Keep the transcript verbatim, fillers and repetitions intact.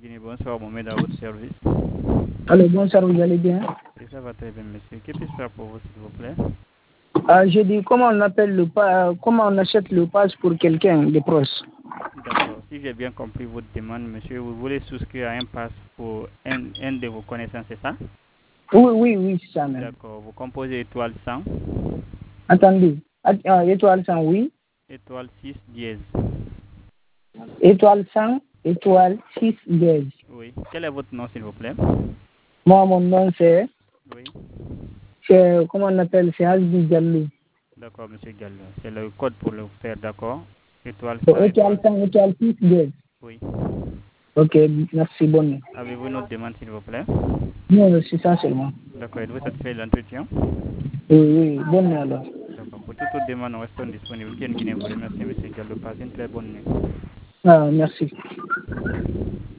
Guinée, bonsoir, Mohamed à votre service. Allô, bonsoir, vous allez bien? Et ça va très bien, monsieur. Que puis-je faire pour vous, s'il vous plaît? Ah, j'ai dit comment on appelle le pas, comment on achète le pass pour quelqu'un de proche. D'accord. Si j'ai bien compris votre demande, monsieur, vous voulez souscrire à un pass pour un, un de vos connaissances, c'est ça? Oui, oui, oui, c'est ça même. D'accord. Vous composez étoile cent. Attendez, Att- ah, étoile cent, oui. Étoile six dièse. Étoile cent, étoile six, dièse. Oui. Quel est votre nom, s'il vous plaît? Moi, mon nom, c'est, Oui. c'est comment on appelle, c'est Asbi Diallo. D'accord, monsieur Gallo. C'est le code pour le faire, d'accord? Étoile Bon, cent, étoile étoile. cent, étoile six, dièse. Oui. Ok, merci, bonne nuit. Avez-vous une autre demande, s'il vous plaît? Non, non, c'est ça seulement. D'accord. Êtes-vous satisfait de l'entretien? Oui, oui, bonne nuit alors. D'accord. Pour toute autre demande, nous restons disponibles. Qui est Guinée vous remercie, monsieur Gallo. Passez une très bonne nuit. Ah, merci.